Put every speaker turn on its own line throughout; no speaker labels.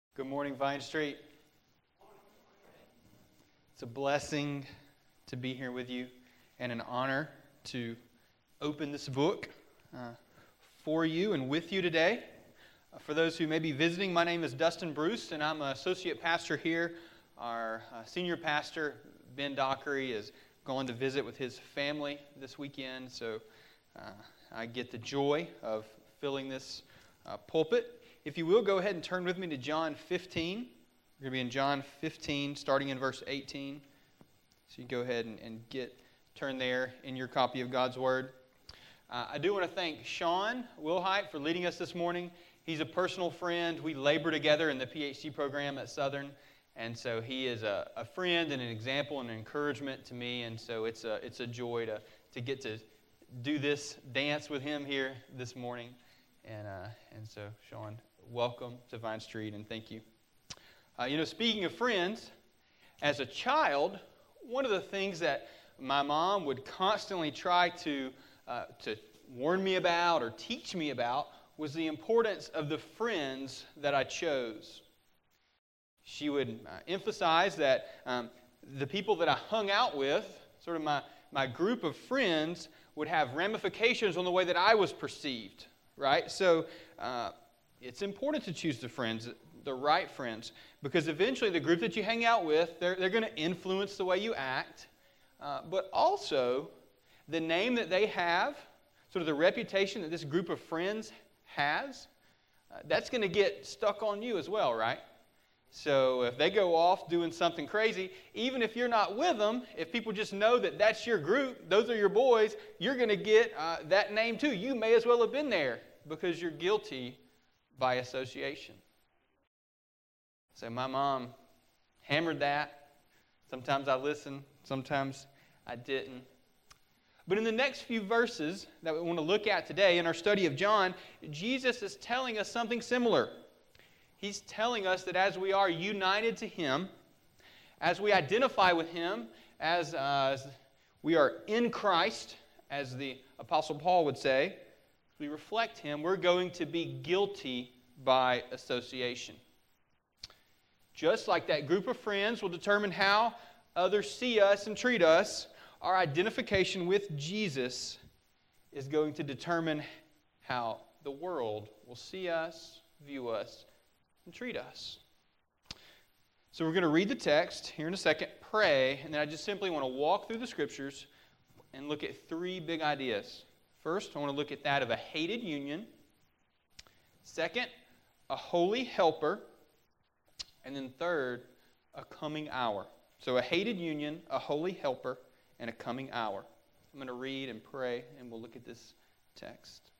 Good morning, Vine Street. It's a blessing to be here with you and an honor to open this book for you and with you today. For those who may be visiting, my name is Dustin Bruce, and I'm an associate pastor here. Our senior pastor, Ben Dockery, is going to visit with his family this weekend, so I get the joy of filling this pulpit. If you will, go ahead and turn with me to John 15. We're going to be in John 15, starting in verse 18. So you go ahead and turn there in your copy of God's Word. I do want to thank Sean Wilhite for leading us this morning. He's a personal friend. We labor together in the PhD program at Southern, and so he is a friend and an example and an encouragement to me, and so it's a joy to get to do this dance with him here this morning. And so, Sean, welcome to Vine Street, and thank you. Speaking of friends, as a child, one of the things that my mom would constantly try to warn me about or teach me about was the importance of the friends that I chose. She would emphasize that the people that I hung out with, sort of my group of friends, would have ramifications on the way that I was perceived. Right? So it's important to choose the right friends, because eventually the group that you hang out with, they're going to influence the way you act, but also the name that they have, sort of the reputation that this group of friends has, that's going to get stuck on you as well, right? So if they go off doing something crazy, even if you're not with them, if people just know that that's your group, those are your boys, you're going to get that name too. You may as well have been there, because you're guilty by association. So my mom hammered that. Sometimes I listened, sometimes I didn't. But in the next few verses that we want to look at today in our study of John, Jesus is telling us something similar. He's telling us that as we are united to Him, as we identify with Him, as we are in Christ, as the Apostle Paul would say, we reflect Him, we're going to be guilty by association. Just like that group of friends will determine how others see us and treat us, our identification with Jesus is going to determine how the world will see us, view us, and treat us. So we're going to read the text here in a second, pray, and then I just simply want to walk through the Scriptures and look at three big ideas. First, I want to look at that of a hated union. Second, a holy helper. And then third, a coming hour. So a hated union, a holy helper, and a coming hour. I'm going to read and pray, and we'll look at this text.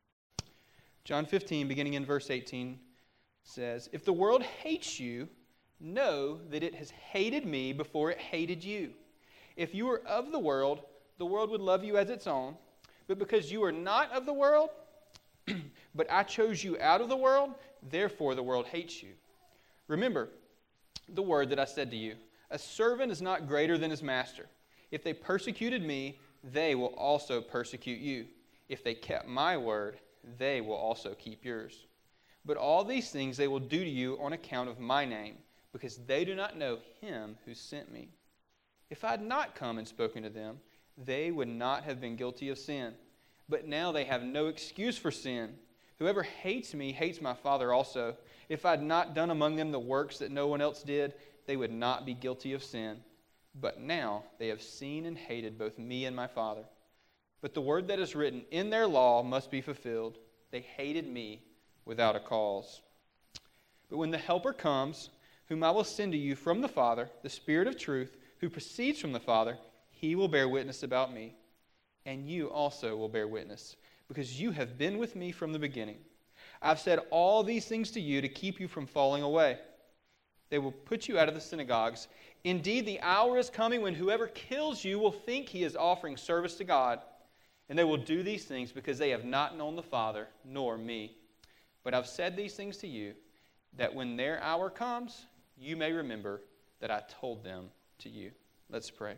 John 15, beginning in verse 18, says, "If the world hates you, know that it has hated me before it hated you. If you were of the world would love you as its own. But because you are not of the world, but I chose you out of the world, therefore the world hates you. Remember the word that I said to you, a servant is not greater than his master. If they persecuted me, they will also persecute you. If they kept my word, they will also keep yours. But all these things they will do to you on account of my name, because they do not know him who sent me. If I had not come and spoken to them, they would not have been guilty of sin. But now they have no excuse for sin. Whoever hates me hates my Father also. If I had not done among them the works that no one else did, they would not be guilty of sin. But now they have seen and hated both me and my Father. But the word that is written in their law must be fulfilled. They hated me without a cause. But when the Helper comes, whom I will send to you from the Father, the Spirit of truth, who proceeds from the Father, He will bear witness about me, and you also will bear witness, because you have been with me from the beginning. I've said all these things to you to keep you from falling away. They will put you out of the synagogues. Indeed, the hour is coming when whoever kills you will think he is offering service to God, and they will do these things because they have not known the Father nor me. But I've said these things to you, that when their hour comes, you may remember that I told them to you." Let's pray.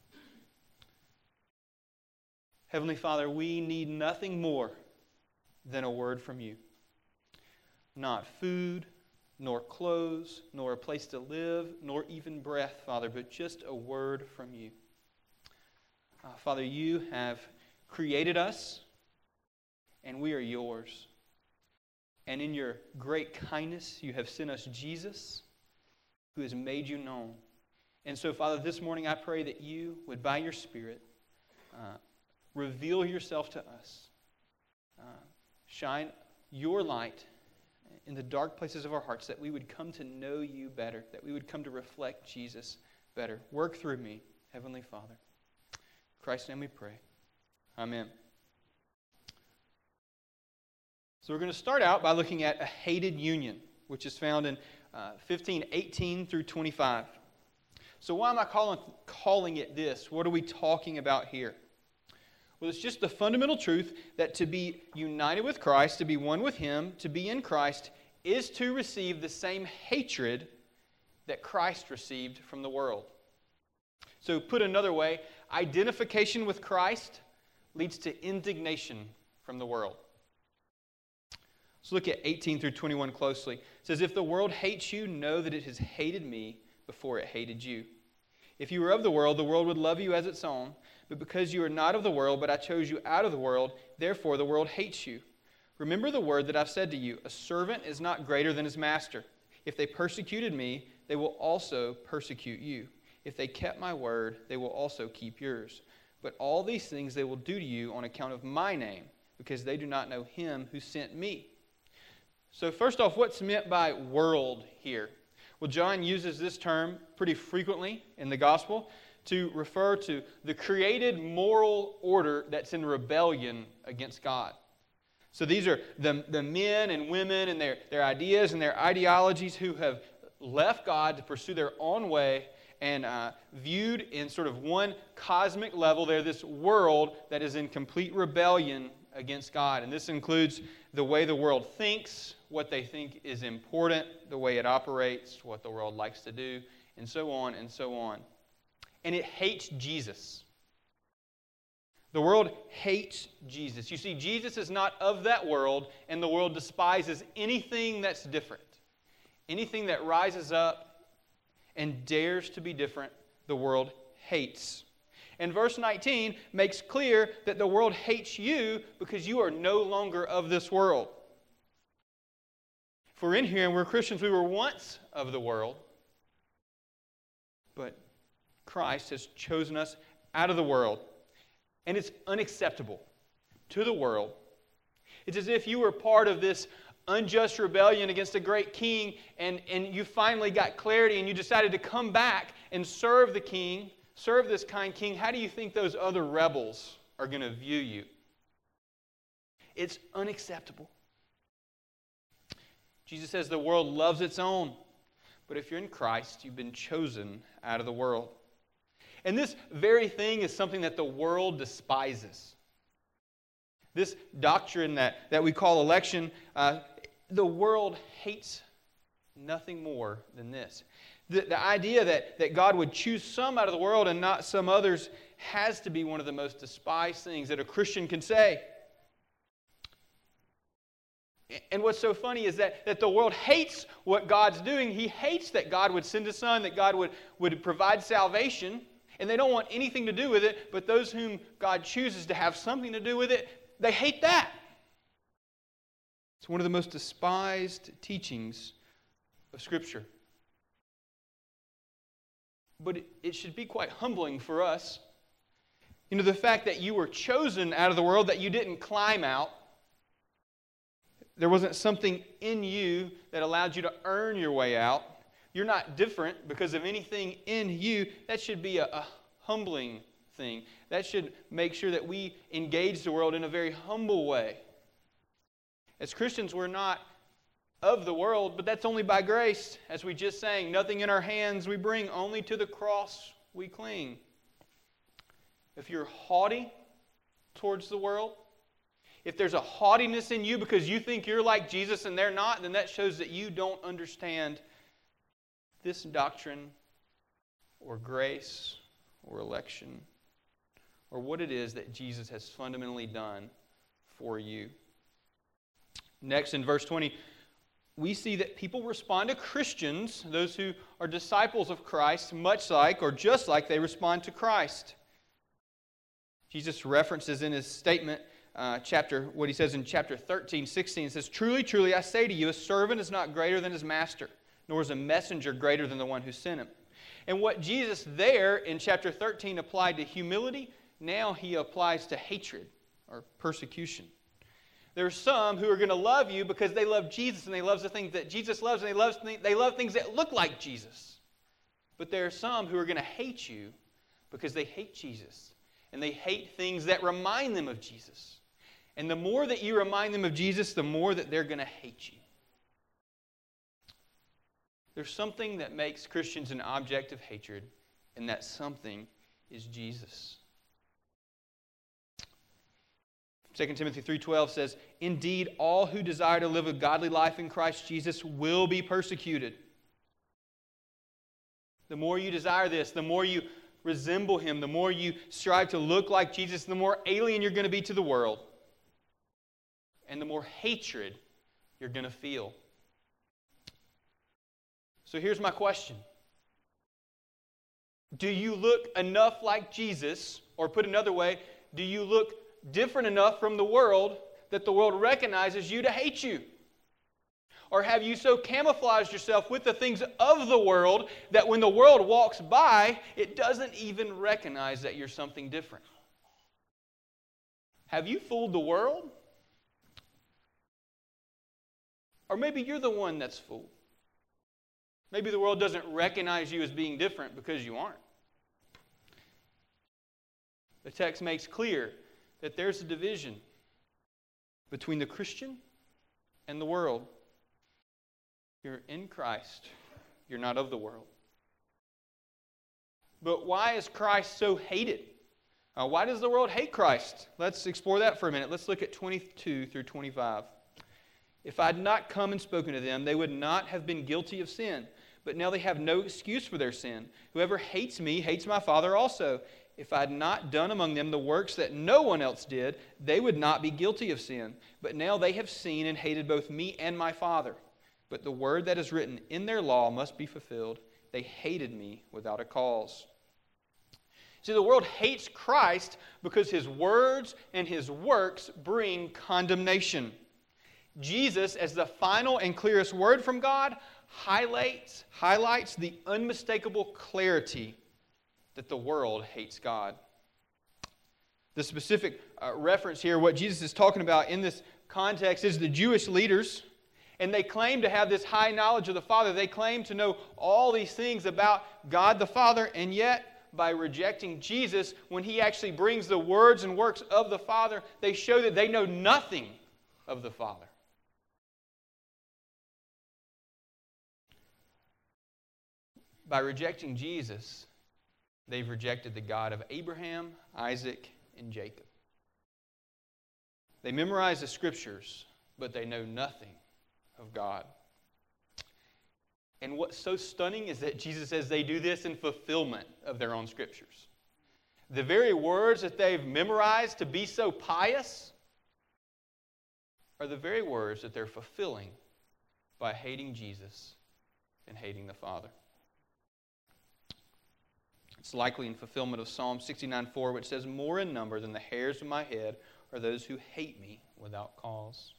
Heavenly Father, we need nothing more than a word from you. Not food, nor clothes, nor a place to live, nor even breath, Father, but just a word from you. Father, you have created us, and we are yours. And in your great kindness, you have sent us Jesus, who has made you known. And so, Father, this morning I pray that you would, by your Spirit, reveal yourself to us. Shine your light in the dark places of our hearts, that we would come to know you better, that we would come to reflect Jesus better. Work through me, Heavenly Father. In Christ's name we pray. Amen. So we're going to start out by looking at a hated union, which is found in 15:18 through 25. So why am I calling it this? What are we talking about here? Well, it's just the fundamental truth that to be united with Christ, to be one with Him, to be in Christ, is to receive the same hatred that Christ received from the world. So put another way, identification with Christ leads to indignation from the world. Let's look at 18 through 21 closely. It says, "If the world hates you, know that it has hated me before it hated you. If you were of the world would love you as its own. But because you are not of the world, but I chose you out of the world, therefore the world hates you. Remember the word that I've said to you, a servant is not greater than his master. If they persecuted me, they will also persecute you. If they kept my word, they will also keep yours. But all these things they will do to you on account of my name, because they do not know him who sent me." So first off, what's meant by world here? Well, John uses this term pretty frequently in the gospel to refer to the created moral order that's in rebellion against God. So these are the men and women and their ideas and their ideologies who have left God to pursue their own way and viewed in sort of one cosmic level. They're this world that is in complete rebellion against God. And this includes the way the world thinks, what they think is important, the way it operates, what the world likes to do, and so on and so on. And it hates Jesus. The world hates Jesus. You see, Jesus is not of that world, and the world despises anything that's different. Anything that rises up and dares to be different, the world hates. And verse 19 makes clear that the world hates you because you are no longer of this world. If we're in here and we're Christians, we were once of the world, but Christ has chosen us out of the world. And it's unacceptable to the world. It's as if you were part of this unjust rebellion against a great king, and you finally got clarity and you decided to come back and serve the king, serve this kind king. How do you think those other rebels are going to view you? It's unacceptable. Jesus says the world loves its own, but if you're in Christ, you've been chosen out of the world. And this very thing is something that the world despises. This doctrine that we call election, the world hates nothing more than this. The idea that God would choose some out of the world and not some others has to be one of the most despised things that a Christian can say. And what's so funny is that the world hates what God's doing. He hates that God would send a son, that God would provide salvation. And they don't want anything to do with it, but those whom God chooses to have something to do with it, they hate that. It's one of the most despised teachings of Scripture. But it should be quite humbling for us. You know, the fact that you were chosen out of the world, that you didn't climb out. There wasn't something in you that allowed you to earn your way out. You're not different because of anything in you. That should be a humbling thing. That should make sure that we engage the world in a very humble way. As Christians, we're not of the world, but that's only by grace. As we just sang, nothing in our hands we bring, only to the cross we cling. If you're haughty towards the world, if there's a haughtiness in you because you think you're like Jesus and they're not, then that shows that you don't understand this doctrine or grace or election or what it is that Jesus has fundamentally done for you. Next in verse 20, we see that people respond to Christians, those who are disciples of Christ, much like or just like they respond to Christ. Jesus references in his statement, what he says in chapter 13, 16, it says, "Truly, truly, I say to you, a servant is not greater than his master, nor is a messenger greater than the one who sent him." And what Jesus there in chapter 13 applied to humility, now he applies to hatred or persecution. There are some who are going to love you because they love Jesus and they love the things that Jesus loves, and they love things that look like Jesus. But there are some who are going to hate you because they hate Jesus. And they hate things that remind them of Jesus. And the more that you remind them of Jesus, the more that they're going to hate you. There's something that makes Christians an object of hatred, and that something is Jesus. 2 Timothy 3:12 says, "Indeed, all who desire to live a godly life in Christ Jesus will be persecuted." The more you desire this, the more you resemble Him, the more you strive to look like Jesus, the more alien you're going to be to the world. And the more hatred you're going to feel. So here's my question. Do you look enough like Jesus? Or put another way, do you look different enough from the world that the world recognizes you to hate you? Or have you so camouflaged yourself with the things of the world that when the world walks by, it doesn't even recognize that you're something different? Have you fooled the world? Or maybe you're the one that's fooled. Maybe the world doesn't recognize you as being different because you aren't. The text makes clear that there's a division between the Christian and the world. You're in Christ. You're not of the world. But why is Christ so hated? Why does the world hate Christ? Let's explore that for a minute. Let's look at 22 through 25. "If I had not come and spoken to them, they would not have been guilty of sin. But now they have no excuse for their sin. Whoever hates me hates my Father also. If I had not done among them the works that no one else did, they would not be guilty of sin. But now they have seen and hated both me and my Father. But the word that is written in their law must be fulfilled. They hated me without a cause." See, the world hates Christ because His words and His works bring condemnation. Jesus, as the final and clearest word from God, highlights the unmistakable clarity that the world hates God. The specific reference here, what Jesus is talking about in this context, is the Jewish leaders. And they claim to have this high knowledge of the Father. They claim to know all these things about God the Father, and yet by rejecting Jesus, when He actually brings the words and works of the Father, they show that they know nothing of the Father. By rejecting Jesus, they've rejected the God of Abraham, Isaac, and Jacob. They memorize the Scriptures, but they know nothing of God. And what's so stunning is that Jesus says they do this in fulfillment of their own Scriptures. The very words that they've memorized to be so pious are the very words that they're fulfilling by hating Jesus and hating the Father. It's likely in fulfillment of Psalm 69:4, which says, "More in number than the hairs of my head are those who hate me without cause."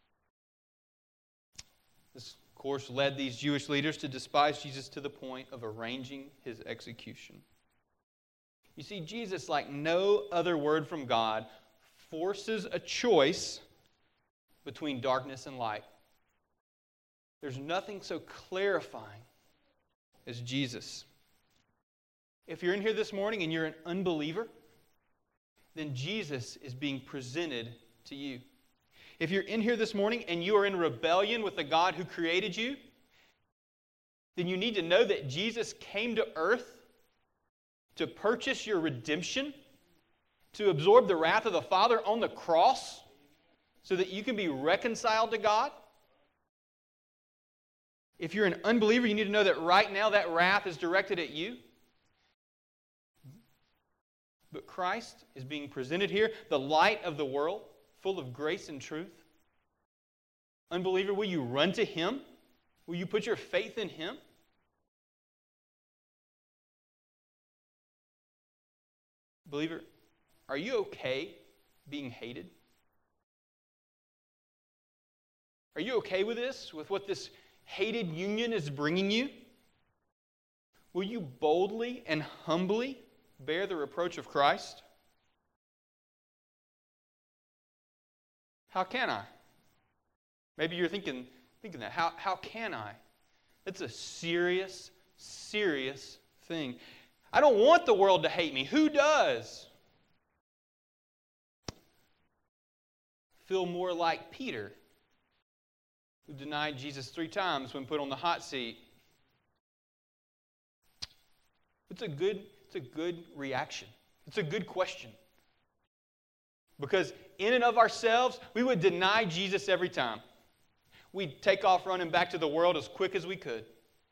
This, of course, led these Jewish leaders to despise Jesus to the point of arranging His execution. You see, Jesus, like no other word from God, forces a choice between darkness and light. There's nothing so clarifying as Jesus. If you're in here this morning and you're an unbeliever, then Jesus is being presented to you. If you're in here this morning and you are in rebellion with the God who created you, then you need to know that Jesus came to earth to purchase your redemption, to absorb the wrath of the Father on the cross so that you can be reconciled to God. If you're an unbeliever, you need to know that right now that wrath is directed at you. But Christ is being presented here, the light of the world, full of grace and truth. Unbeliever, will you run to Him? Will you put your faith in Him? Believer, are you okay being hated? Are you okay with this, with what this hated union is bringing you? Will you boldly and humbly bear the reproach of Christ? How can I? Maybe you're thinking that. How can I? It's a serious, serious thing. I don't want the world to hate me. Who does? Feel more like Peter, who denied Jesus 3 times when put on the hot seat. It's a good reaction. It's a good question. Because in and of ourselves, we would deny Jesus every time. We'd take off running back to the world as quick as we could.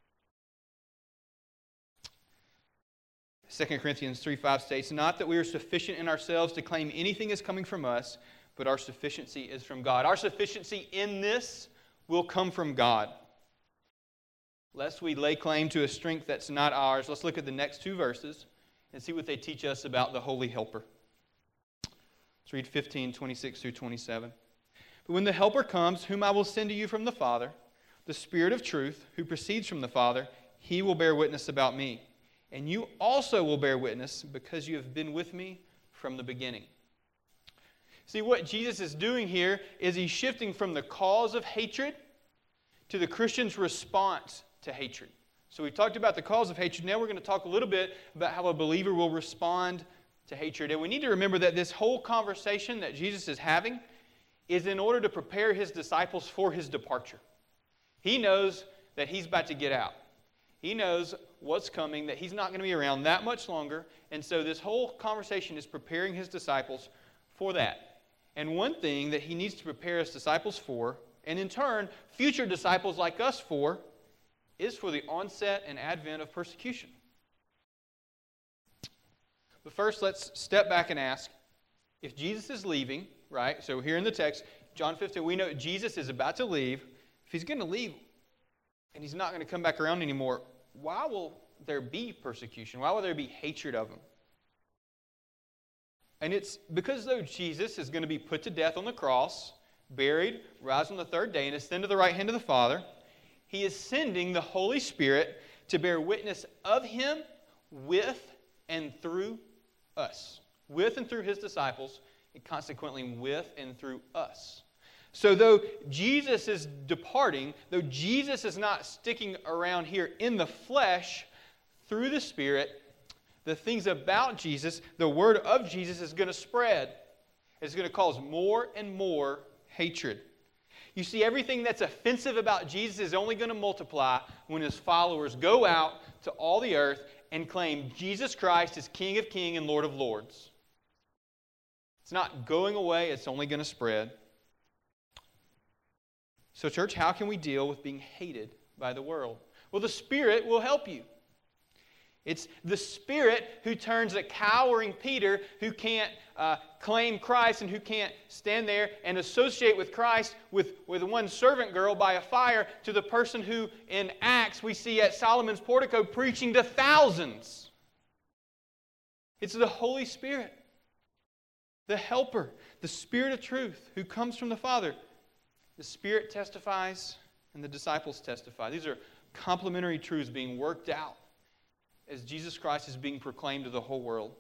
2 Corinthians 3:5 states, "Not that we are sufficient in ourselves to claim anything is coming from us, but our sufficiency is from God." Our sufficiency in this will come from God. Lest we lay claim to a strength that's not ours, let's look at the next 2 verses and see what they teach us about the Holy Helper. Let's read 15:26 through 27. "But when the Helper comes, whom I will send to you from the Father, the Spirit of truth, who proceeds from the Father, He will bear witness about me. And you also will bear witness, because you have been with me from the beginning." See, what Jesus is doing here is He's shifting from the cause of hatred to the Christian's response to hatred. So we talked about the cause of hatred. Now we're going to talk a little bit about how a believer will respond to hatred. And we need to remember that this whole conversation that Jesus is having is in order to prepare His disciples for His departure. He knows that He's about to get out. He knows what's coming, that He's not going to be around that much longer. And so this whole conversation is preparing His disciples for that. And one thing that He needs to prepare His disciples for, and in turn, future disciples like us for, is for the onset and advent of persecution. But first, let's step back and ask, if Jesus is leaving, right? So here in the text, John 15, we know Jesus is about to leave. If He's going to leave and He's not going to come back around anymore, why will there be persecution? Why will there be hatred of Him? And it's because though Jesus is going to be put to death on the cross, buried, rise on the 3rd day, and ascend to the right hand of the Father, He is sending the Holy Spirit to bear witness of Him with and through us. With and through His disciples, and consequently with and through us. So though Jesus is departing, though Jesus is not sticking around here in the flesh, through the Spirit, the things about Jesus, the word of Jesus is going to spread. It's going to cause more and more hatred. You see, everything that's offensive about Jesus is only going to multiply when His followers go out to all the earth and claim Jesus Christ is King of Kings and Lord of Lords. It's not going away, it's only going to spread. So, church, how can we deal with being hated by the world? Well, the Spirit will help you. It's the Spirit who turns a cowering Peter who can't claim Christ and who can't stand there and associate with Christ with one servant girl by a fire to the person who in Acts we see at Solomon's portico preaching to thousands. It's the Holy Spirit, the Helper, the Spirit of truth who comes from the Father. The Spirit testifies and the disciples testify. These are complementary truths being worked out as Jesus Christ is being proclaimed to the whole world.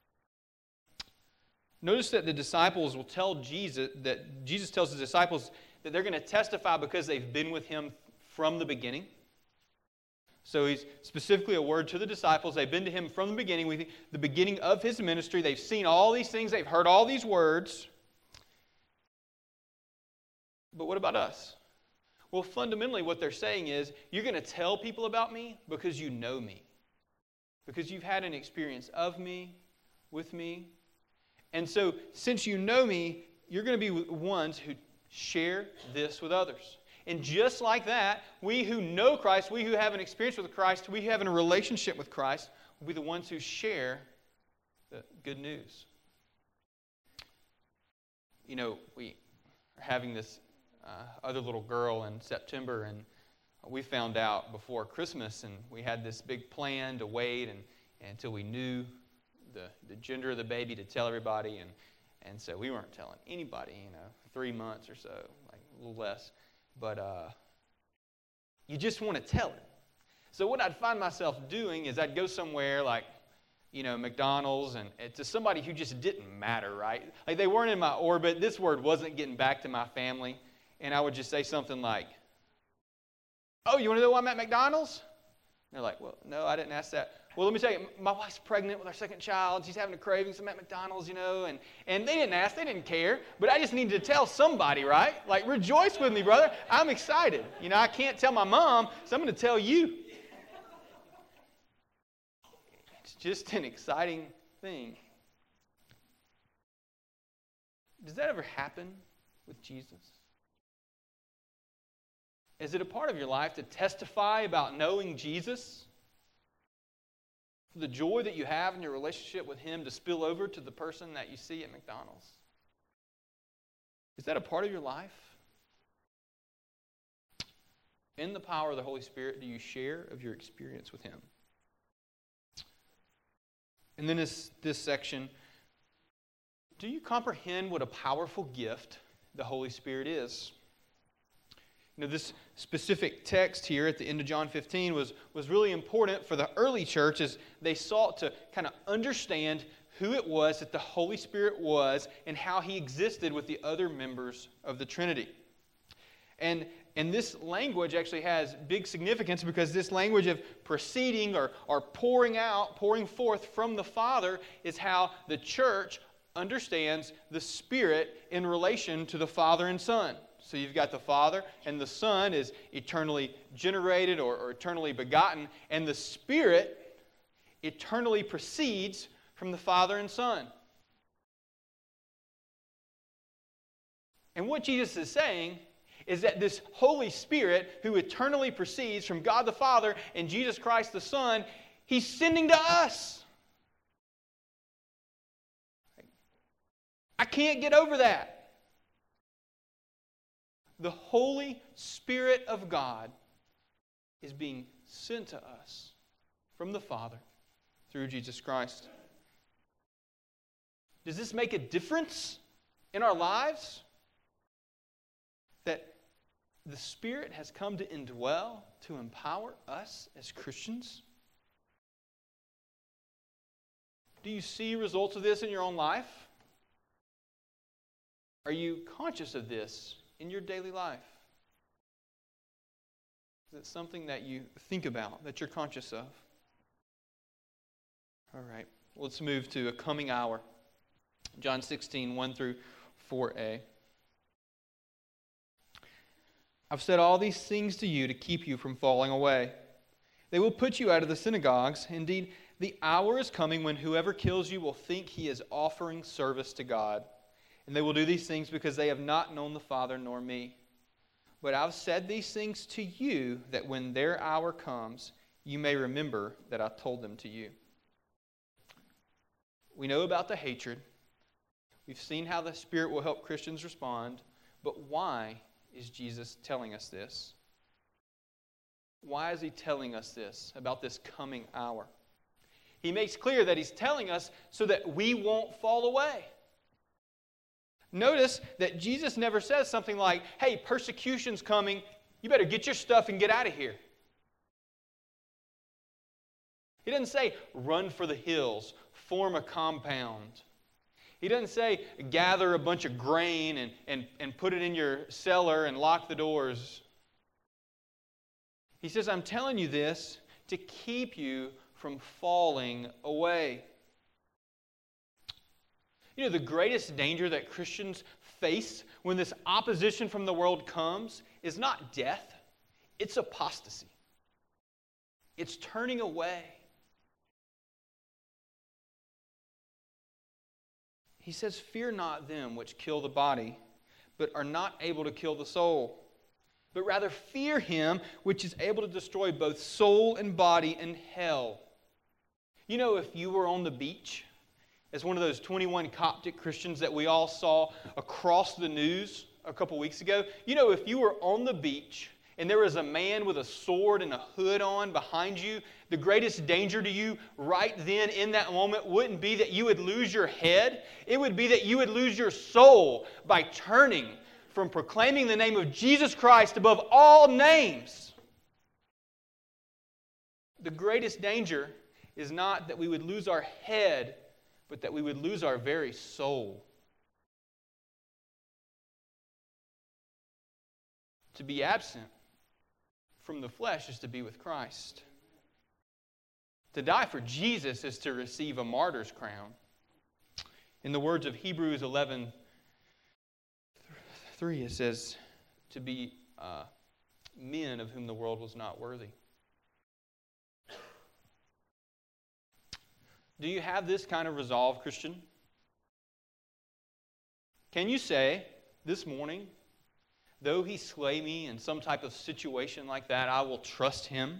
Notice that the disciples will tell Jesus, that Jesus tells His disciples that they're going to testify because they've been with Him from the beginning. So He's specifically a word to the disciples. They've been to Him from the beginning, the beginning of His ministry. They've seen all these things. They've heard all these words. But what about us? Well, fundamentally what they're saying is, you're going to tell people about me because you know me. Because you've had an experience of me, with me. And so, since you know me, you're going to be ones who share this with others. And just like that, we who know Christ, we who have an experience with Christ, we who have a relationship with Christ, will be the ones who share the good news. You know, we are having this other little girl in September, and we found out before Christmas, and we had this big plan to wait until we knew the gender of the baby to tell everybody, and so we weren't telling anybody, 3 months or so, like a little less. But you just want to tell it. So what I'd find myself doing is I'd go somewhere like, McDonald's, and to somebody who just didn't matter, right? Like they weren't in my orbit. This word wasn't getting back to my family. And I would just say something like, "Oh, you want to know why I'm at McDonald's?" And they're like, "Well, no, I didn't ask that." "Well, let me tell you, my wife's pregnant with our second child. She's having a craving, so I'm at McDonald's, and they didn't ask, they didn't care. But I just needed to tell somebody, right? Like, rejoice with me, brother. I'm excited. I can't tell my mom, so I'm going to tell you. It's just an exciting thing. Does that ever happen with Jesus? Is it a part of your life to testify about knowing Jesus? For the joy that you have in your relationship with Him to spill over to the person that you see at McDonald's? Is that a part of your life? In the power of the Holy Spirit, do you share of your experience with Him? And then this section, do you comprehend what a powerful gift the Holy Spirit is? This specific text here at the end of John 15 was really important for the early church as they sought to kind of understand who it was that the Holy Spirit was and how He existed with the other members of the Trinity. And this language actually has big significance because this language of proceeding or pouring out, pouring forth from the Father is how the church understands the Spirit in relation to the Father and Son. So you've got the Father, and the Son is eternally generated or eternally begotten, and the Spirit eternally proceeds from the Father and Son. And what Jesus is saying is that this Holy Spirit, who eternally proceeds from God the Father and Jesus Christ the Son, He's sending to us. I can't get over that. The Holy Spirit of God is being sent to us from the Father through Jesus Christ. Does this make a difference in our lives? That the Spirit has come to indwell, to empower us as Christians? Do you see results of this in your own life? Are you conscious of this in your daily life? Is it something that you think about, that you're conscious of? All right, let's move to a coming hour. John 16, 1 through 4a. I've said all these things to you to keep you from falling away. They will put you out of the synagogues. Indeed, the hour is coming when whoever kills you will think he is offering service to God. And they will do these things because they have not known the Father nor me. But I've said these things to you that when their hour comes, you may remember that I told them to you. We know about the hatred. We've seen how the Spirit will help Christians respond. But why is Jesus telling us this? Why is He telling us this about this coming hour? He makes clear that He's telling us so that we won't fall away. Notice that Jesus never says something like, "Hey, persecution's coming. You better get your stuff and get out of here." He doesn't say, "Run for the hills, form a compound." He doesn't say, "Gather a bunch of grain and put it in your cellar and lock the doors." He says, "I'm telling you this to keep you from falling away." The greatest danger that Christians face when this opposition from the world comes is not death, it's apostasy. It's turning away. He says, "Fear not them which kill the body, but are not able to kill the soul. But rather fear Him which is able to destroy both soul and body in hell." If you were on the beach as one of those 21 Coptic Christians that we all saw across the news a couple weeks ago. You know, if you were on the beach and there was a man with a sword and a hood on behind you, the greatest danger to you right then in that moment wouldn't be that you would lose your head. It would be that you would lose your soul by turning from proclaiming the name of Jesus Christ above all names. The greatest danger is not that we would lose our head, but that we would lose our very soul. To be absent from the flesh is to be with Christ. To die for Jesus is to receive a martyr's crown. In the words of Hebrews 11:3, it says, to be men of whom the world was not worthy. Do you have this kind of resolve, Christian? Can you say this morning, though he slay me in some type of situation like that, I will trust him?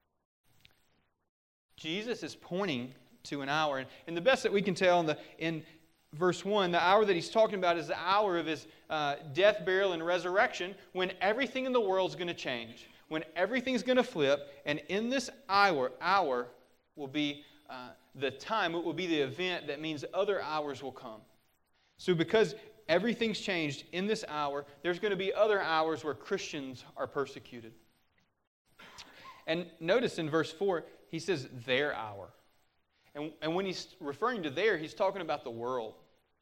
Jesus is pointing to an hour. And the best that we can tell in verse 1, the hour that he's talking about is the hour of his death, burial, and resurrection, when everything in the world is going to change, when everything's going to flip, and in this hour will be the time, it will be the event that means other hours will come. So because everything's changed in this hour, there's going to be other hours where Christians are persecuted. And notice in verse 4, he says their hour. And when he's referring to their, he's talking about the world.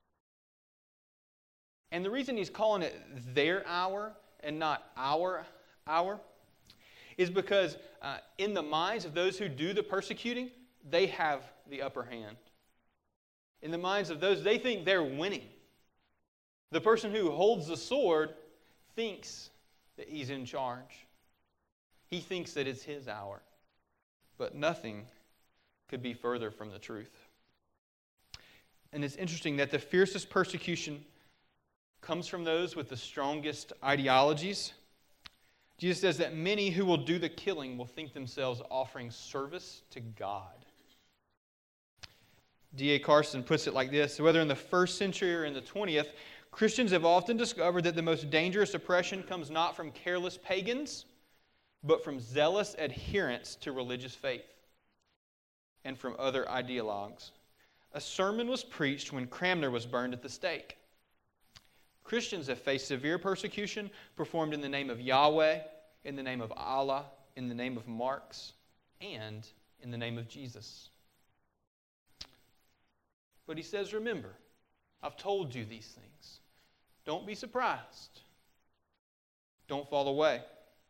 And the reason he's calling it their hour and not our hour is because in the minds of those who do the persecuting, they have the upper hand. In the minds of those, they think they're winning. The person who holds the sword thinks that he's in charge. He thinks that it's his hour. But nothing could be further from the truth. And it's interesting that the fiercest persecution comes from those with the strongest ideologies. Jesus says that many who will do the killing will think themselves offering service to God. D.A. Carson puts it like this: whether in the first century or in the 20th, Christians have often discovered that the most dangerous oppression comes not from careless pagans, but from zealous adherents to religious faith and from other ideologues. A sermon was preached when Cranmer was burned at the stake. Christians have faced severe persecution performed in the name of Yahweh, in the name of Allah, in the name of Marx, and in the name of Jesus. But he says, remember, I've told you these things. Don't be surprised. Don't fall away.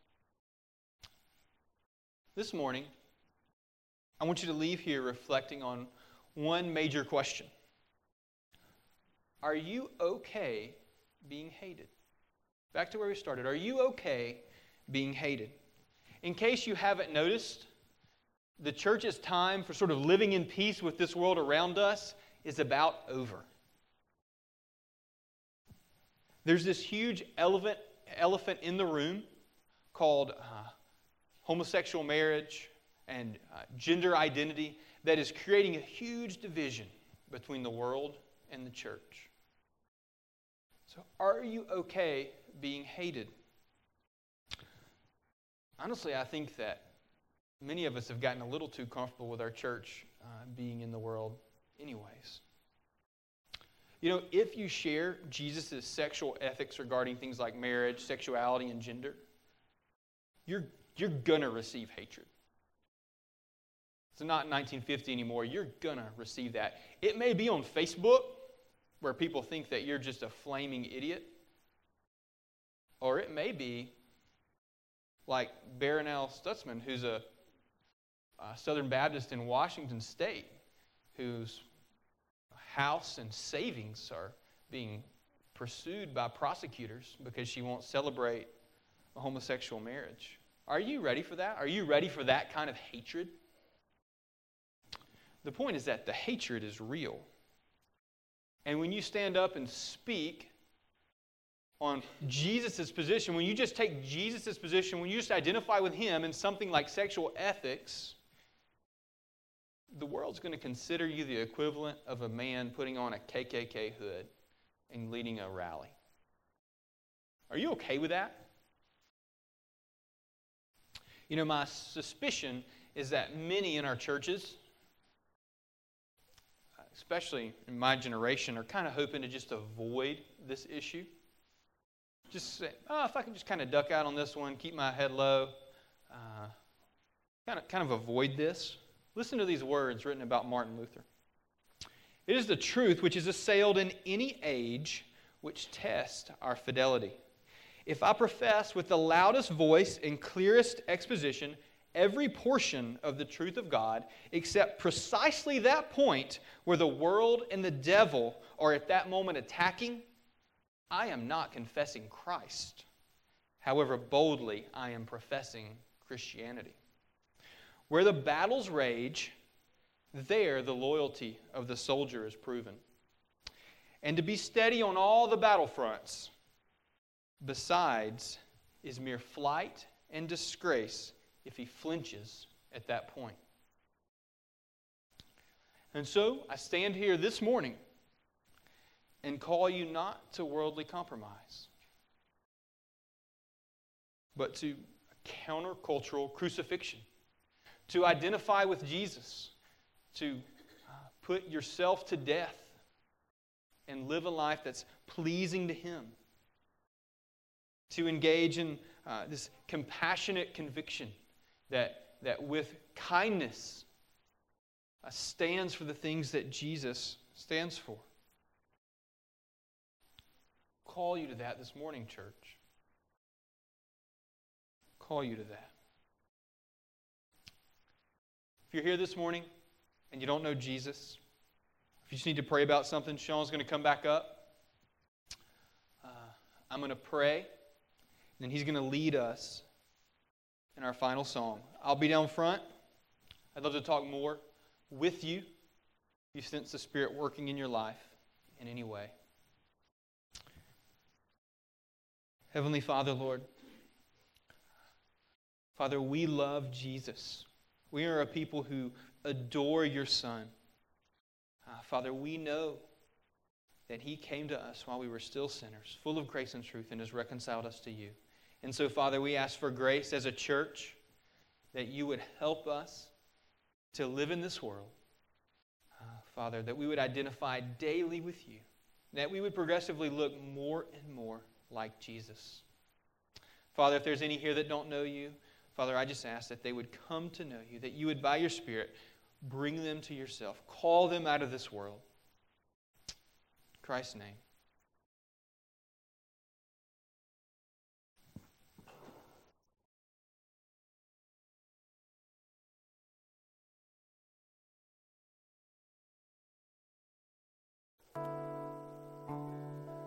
This morning, I want you to leave here reflecting on one major question. Are you okay being hated? Back to where we started. Are you okay being hated? In case you haven't noticed, the church's time for sort of living in peace with this world around us is about over. There's this huge elephant in the room called homosexual marriage and gender identity that is creating a huge division between the world and the church. So are you okay being hated? Honestly, I think that many of us have gotten a little too comfortable with our church being in the world anyways. You know, if you share Jesus' sexual ethics regarding things like marriage, sexuality, and gender, you're going to receive hatred. It's not 1950 anymore. You're going to receive that. It may be on Facebook, where people think that you're just a flaming idiot. Or it may be like Barronelle Stutzman, who's a Southern Baptist in Washington State, whose house and savings are being pursued by prosecutors because she won't celebrate a homosexual marriage. Are you ready for that? Are you ready for that kind of hatred? The point is that the hatred is real. And when you stand up and speak on Jesus' position, when you just take Jesus' position, when you just identify with him in something like sexual ethics, the world's going to consider you the equivalent of a man putting on a KKK hood and leading a rally. Are you okay with that? You know, my suspicion is that many in our churches, especially in my generation, are kind of hoping to just avoid this issue. Just say, oh, if I can just kind of duck out on this one, keep my head low, kind of avoid this. Listen to these words written about Martin Luther. It is the truth which is assailed in any age which tests our fidelity. If I profess with the loudest voice and clearest exposition every portion of the truth of God, except precisely that point where the world and the devil are at that moment attacking, I am not confessing Christ. However boldly I am professing Christianity. Where the battles rage, there the loyalty of the soldier is proven. And to be steady on all the battlefronts, besides, is mere flight and disgrace if he flinches at that point. And so I stand here this morning and call you not to worldly compromise, but to countercultural crucifixion, to identify with Jesus, to put yourself to death and live a life that's pleasing to Him, to engage in this compassionate conviction that with kindness stands for the things that Jesus stands for. Call you to that this morning, church. Call you to that. If you're here this morning and you don't know Jesus, if you just need to pray about something, Sean's going to come back up. I'm going to pray, and then he's going to lead us in our final song. I'll be down front. I'd love to talk more with you if you sense the Spirit working in your life in any way. Heavenly Father, Lord, Father, we love Jesus. We are a people who adore your Son. Father, we know that He came to us while we were still sinners, full of grace and truth, and has reconciled us to you. And so, Father, we ask for grace as a church, that you would help us to live in this world. Father, that we would identify daily with you, that we would progressively look more and more like Jesus. Father, if there's any here that don't know you, Father, I just ask that they would come to know you, that you would, by your Spirit, bring them to yourself. Call them out of this world. In Christ's name.